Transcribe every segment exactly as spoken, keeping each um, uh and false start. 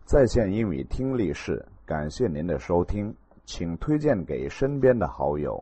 在线英语听力室，感谢您的收听，请推荐给身边的好友。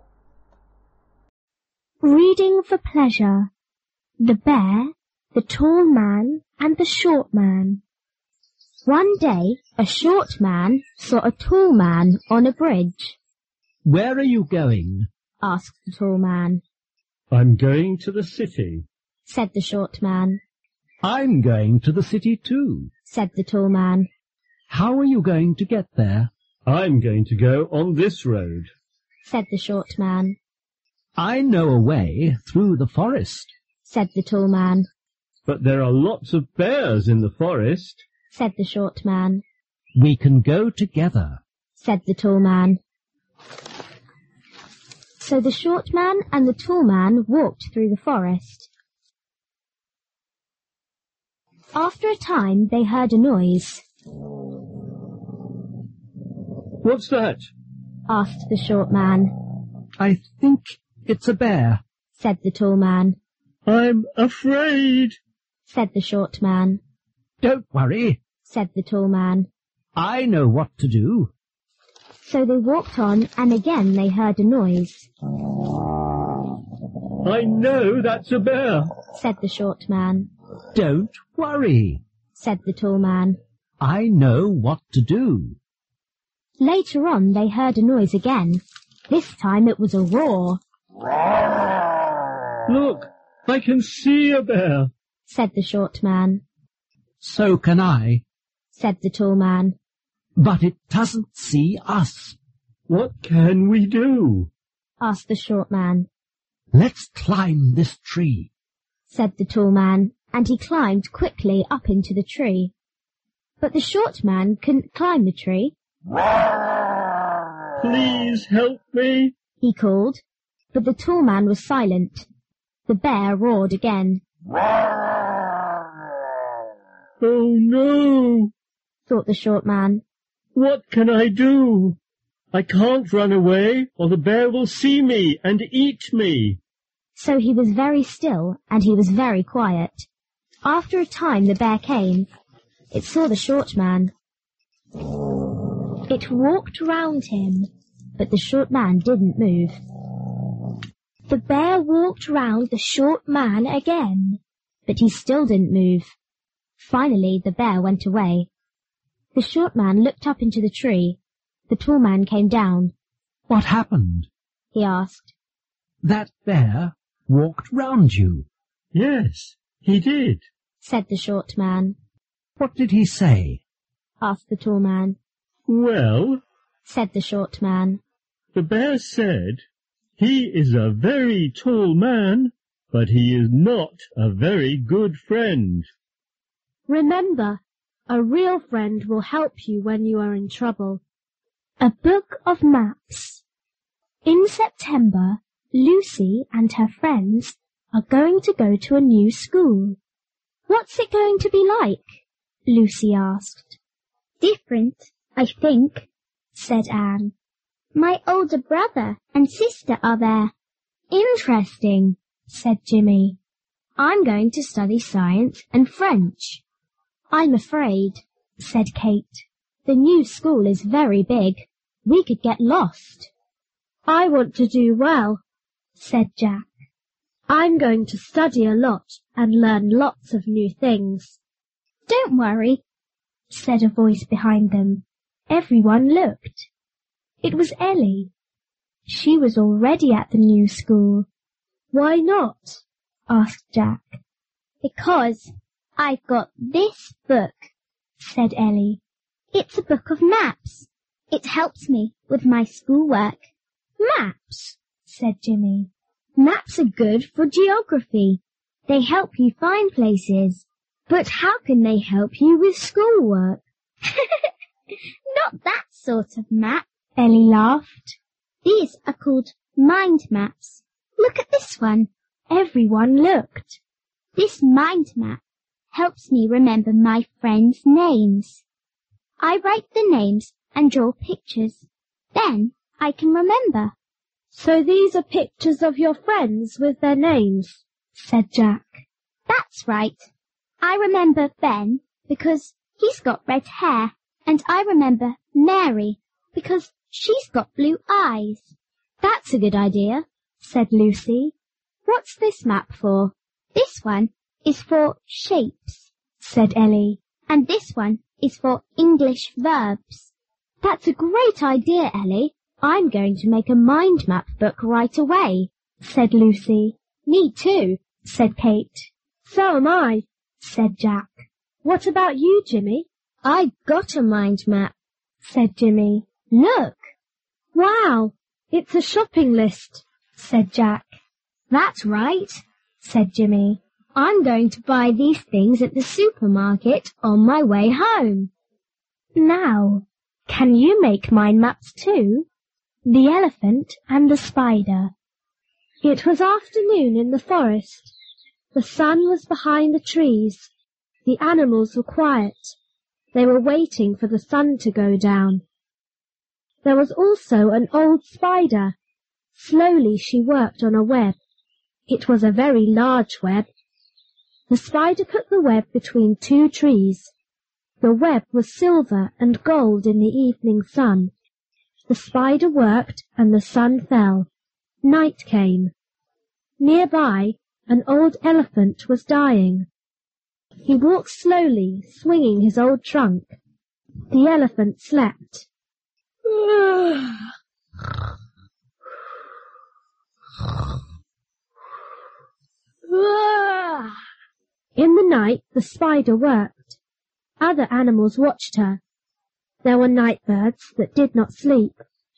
Reading for pleasure. The bear, the tall man, and the short man. One day, a short man saw a tall man on a bridge. Where are you going? Asked the tall man. I'm going to the city, Said the short man. I'm going to the city too. Said the tall man. How are you going to get there? I'm going to go on this road. Said the short man. I know a way through the forest. Said the tall man. But there are lots of bears in the forest. Said the short man. We can go together. Said the tall man. So the short man and the tall man walked through the forest. After a time, they heard a noise. What's that? Asked the short man. I think it's a bear. Said the tall man. I'm afraid. Said the short man. Don't worry. Said the tall man. I know what to do. So they walked on, and again they heard a noise. I know that's a bear. Said the short man. Don't worry. Said the tall man. I know what to do. Later on they heard a noise again. This time it was a roar. Look, I can see a bear. Said the short man. So can I. Said the tall man. But it doesn't see us. What can we do? Asked the short man. Let's climb this tree. Said the tall man, and he climbed quickly up into the tree. But the short man couldn't climb the tree. Please help me, he called, but the tall man was silent. The bear roared again. Oh no, thought the short man. What can I do? I can't run away, or the bear will see me and eat me. So he was very still, and he was very quiet. After a time the bear came. It saw the short man. It walked round him, but the short man didn't move. The bear walked round the short man again, but he still didn't move. Finally the bear went away. The short man looked up into the tree. The tall man came down. What happened? He asked. That bear walked round you. Yes, he did, said the short man. What did he say? Asked the tall man. Well, said the short man. The bear said, he is a very tall man, but he is not a very good friend. Remember, a real friend will help you when you are in trouble. A book of maps. In September, Lucy and her friends are going to go to a new school. What's it going to be like? Lucy asked. Different, I think, said Anne. My older brother and sister are there. Interesting, said Jimmy. I'm going to study science and French. I'm afraid, said Kate. The new school is very big. We could get lost. I want to do well, said Jack. I'm going to study a lot and learn lots of new things. Don't worry, said a voice behind them. Everyone looked. It was Ellie. She was already at the new school. Why not? Asked Jack. Because I've got this book, said Ellie. It's a book of maps. It helps me with my schoolwork. Maps, said Jimmy. Maps are good for geography. They help you find places. But how can they help you with schoolwork? Not that sort of map, Ellie laughed. These are called mind maps. Look at this one. Everyone looked. This mind map helps me remember my friends' names. I write the names and draw pictures. Then I can remember. So these are pictures of your friends with their names, said Jack. That's right. I remember Ben because he's got red hair And I remember Mary, because she's got blue eyes. That's a good idea, said Lucy. What's this map for? This one is for shapes, said Ellie. And this one is for English verbs. That's a great idea, Ellie. I'm going to make a mind map book right away, said Lucy. Me too, said Kate. So am I, said Jack. What about you, Jimmy? I've got a mind map, said Jimmy. Look. Wow, it's a shopping list, said Jack. That's right, said Jimmy. I'm going to buy these things at the supermarket on my way home. Now, can you make mind maps too? The Elephant and the Spider. It was afternoon in the forest. The sun was behind the trees. The animals were quiet. They were waiting for the sun to go down. There was also an old spider. Slowly she worked on a web. It was a very large web. The spider put the web between two trees. The web was silver and gold in the evening sun. The spider worked and the sun fell. Night came. Nearby, an old elephant was dying. He walked slowly, swinging his old trunk. The elephant slept. In the night, the spider worked. Other animals watched her. There were night birds that did not sleep.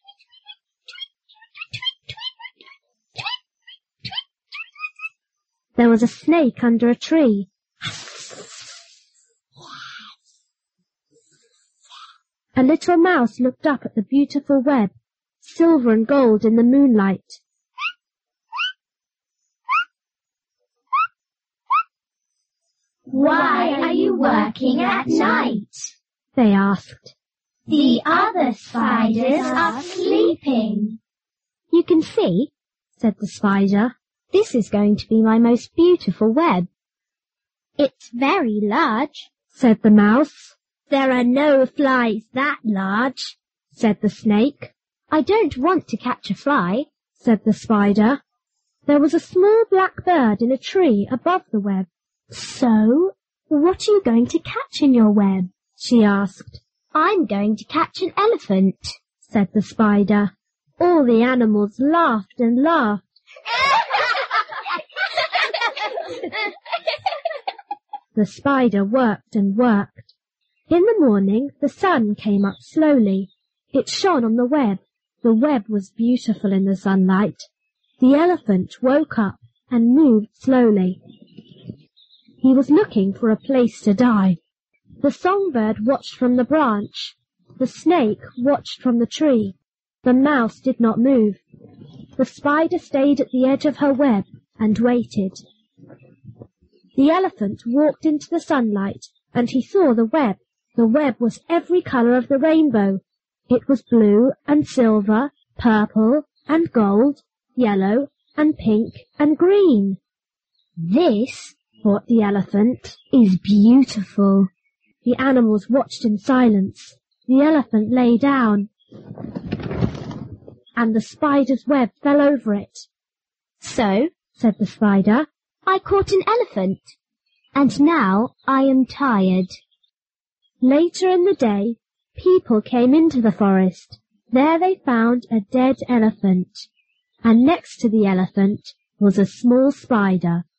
There was a snake under a tree. A little mouse looked up at the beautiful web, silver and gold in the moonlight. Why are you working at night? They asked. The other spiders are sleeping. You can see, said the spider, this is going to be my most beautiful web. It's very large, said the mouse. There are no flies that large, said the snake. I don't want to catch a fly, said the spider. There was a small black bird in a tree above the web. So, what are you going to catch in your web? She asked. I'm going to catch an elephant, said the spider. All the animals laughed and laughed. The spider worked and worked. In the morning, the sun came up slowly. It shone on the web. The web was beautiful in the sunlight. The elephant woke up and moved slowly. He was looking for a place to die. The songbird watched from the branch. The snake watched from the tree. The mouse did not move. The spider stayed at the edge of her web and waited. The elephant walked into the sunlight, and he saw the web. The web was every colour of the rainbow. It was blue and silver, purple and gold, yellow and pink and green. This, thought the elephant, is beautiful. The animals watched in silence. The elephant lay down, and the spider's web fell over it. So, said the spider, I caught an elephant, and now I am tired. Later in the day, people came into the forest. There they found a dead elephant, and next to the elephant was a small spider.